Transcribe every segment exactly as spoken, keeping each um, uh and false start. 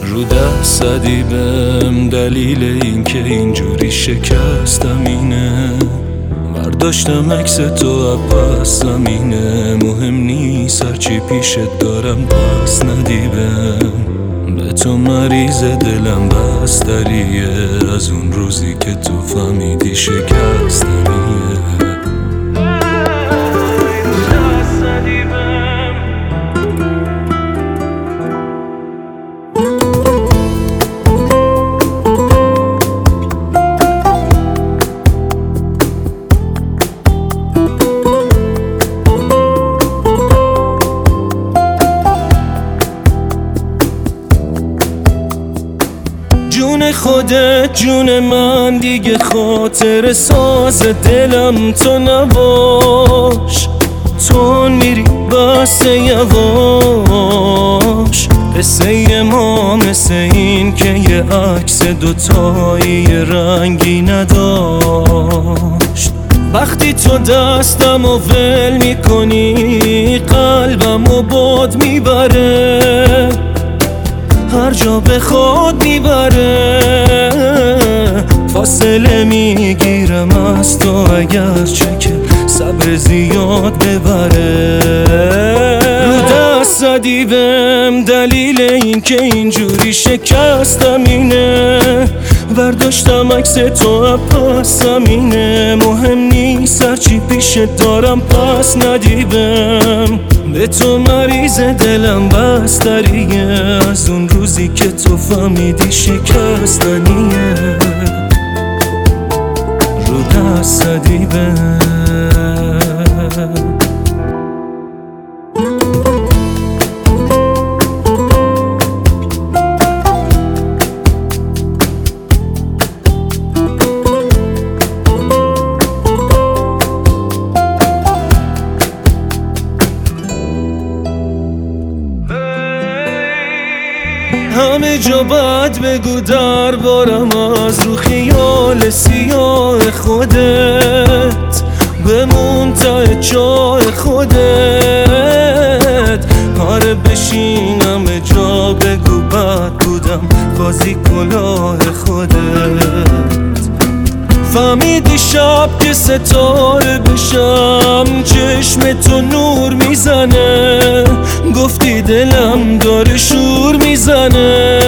رو دست زدی بهم، دلیل این که اینجوری شکستم اینه. برداشتم عکس تو پس زمینه، مهم نیست هرچی پیشت دارم پس ندی بهم. به تو مریض دلم بستریه، از اون روزی که تو فهمیدی شکستنیه. جون خودت جون من، دیگه خاطر ساز دلم تو نباش. تو میری بس یواش، قصه ما مثل این که یه عکس دوتایی رنگی نداشت. وقتی تو دستم و ول میکنی، قلبم و باد میبره، هر جا به خود میبره. فاصله میگیرم از تو اگرچه که صبر زیاد ببره. رو دست زدی بهم، دلیل این که اینجوری شکستم اینه. برداشتم عکس تو پس زمینه، مهم نیست هرچی پیشت دارم پس ندی بهم. به تو مریض دلم بستریه، از اون روزی که تو فهمیدی شکستنیه. رو دست زدی بهم. همه جا بد بگو دربارم، از رو خیال سیاه خودت بمون ته جای خودت. آره بشینم جا بگو بد بودم، بازی کلاه خودت. فهمیدی شب که ستاره بشم، چشم تو نور میزنه. گفتی دلم داره شور میزنه،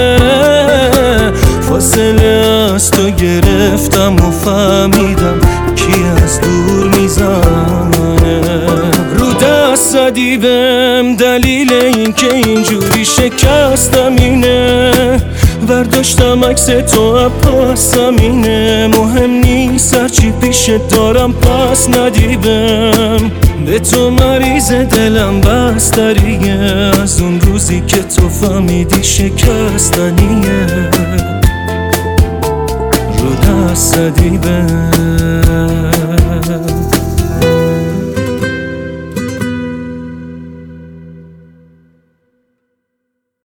فاصله از تو گرفتم و فهمیدم کی از دور میزنه. رو دست زدی بهم، دلیل این که اینجوری شکستم اینه. برداشتم عکس تو پس زمینه، مهم نیست هرچی پیشت دارم پس ندی بهم. به تو مریض دلم بستریه، از اون روزی که تو فهمیدی شکستنیه. رو دست زدی بهم.